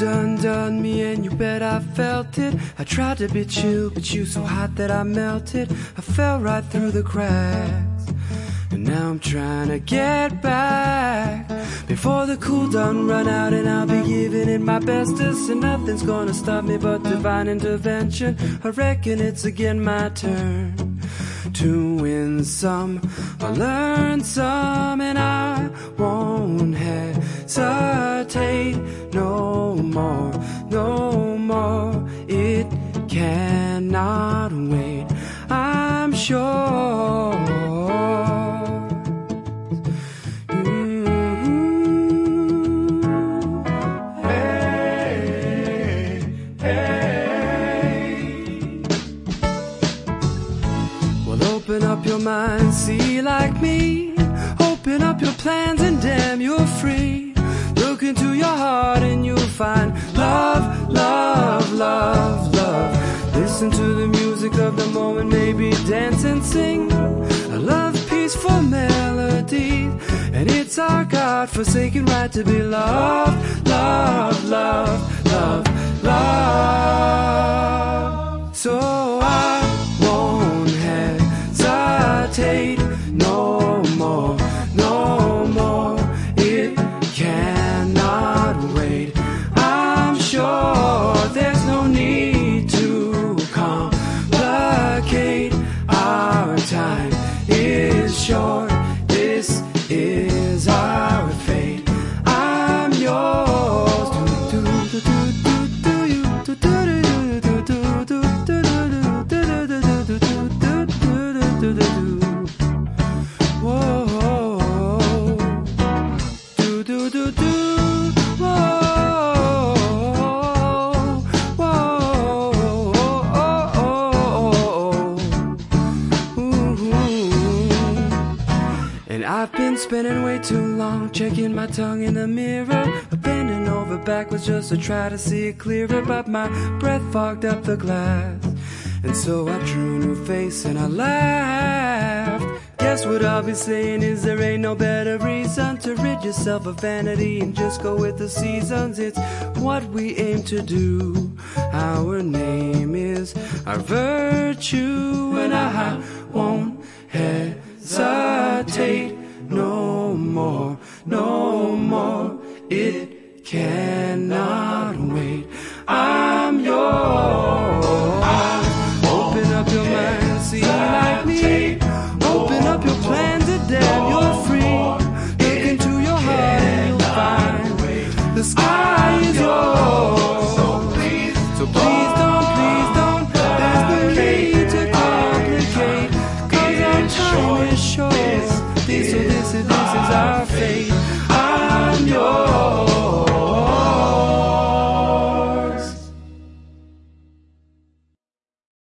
done me and you bet I felt it. I tried to be chill, but you so hot that I melted. I fell right through the cracks, and now I'm trying to get back before the cool done run out, and I'll be giving it my bestest, and nothing's gonna stop me but divine intervention. I reckon it's again my turn to win some or learn some, and I won't hesitate no more, no more. It cannot wait, I'm sure. Open up your mind, see like me. Open up your plans and damn, you're free. Look into your heart and you'll find love, love, love, love. Listen to the music of the moment, maybe dance and sing. I love peaceful melodies, and it's our God-forsaken right to be loved, love, love, love, love. So I won't hesitate no more, no more. It cannot wait, I'm sure. There's no need to complicate. Our time is short, this is our fate. I'm yours. And I've been spending way too long checking my tongue in the mirror, bending over backwards just to try to see it clearer, but my breath fogged up the glass, and so I drew a new face and I laughed. Guess what I'll be saying is there ain't no better reason to rid yourself of vanity and just go with the seasons. It's what we aim to do. Our name is our virtue, and I won't hesitate no more, no more. It cannot